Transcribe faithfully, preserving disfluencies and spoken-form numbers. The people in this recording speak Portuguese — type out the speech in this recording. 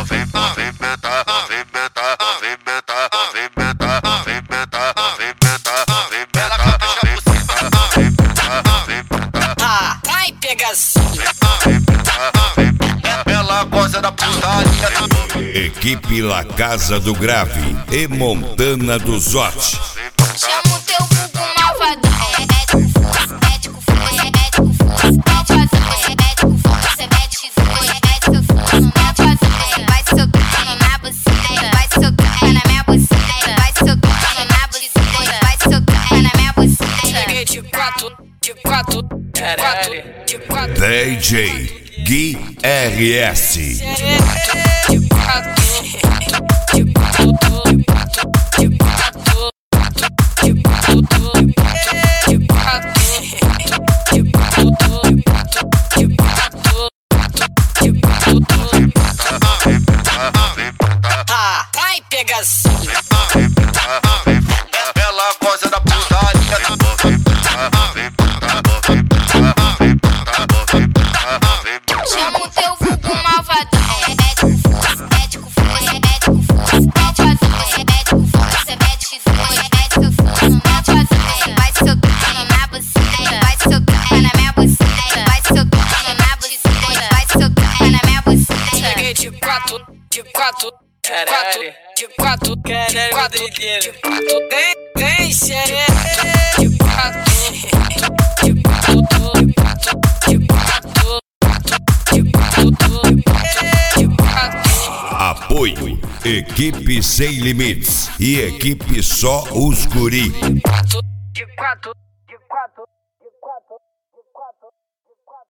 movimenta, movimenta, movimenta, movimenta, movimenta, movimenta, movimenta, ela capricha por cima, movimenta, Ah, vai pegação. ela gosta da putaria. Equipe La Casa do Grave e Montana do Zote. Chama o teu vulgo malvadão. É médico força, médico força, médico força. Mete razão, médico força, médico força, médico força. Mete razão, vai socando na buceta, vai socando na minha buceta, vai socando na buceta, vai socando na minha buceta. Cheguei de quatro, de quatro, de quatro, de quatro. D J Gui R S. De quatro, de quatro, de quatro, de quatro, de quatro, de quatro, de quatro, de quatro, de quatro. Ah, vai pegação. Ela gosta da putaria. Chama o teu vulgo malvadão. É médico força, médico força, médico força. Mete razão, médico força, médico força, médico força. Mete razão, vai socando na buceta, vai socando na minha buceta, vai socando na buceta, vai socando na minha buceta. Cheguei de quatro, de quatro, de quatro, de quatro, de quatro, de quatro. Vem, vem, xereca. De quatro, de quatro, de quatro, de quatro, de quatro, de quatro. Apoio Equipe Sem Limites e Equipe Só Os Guri. De quatro, de quatro.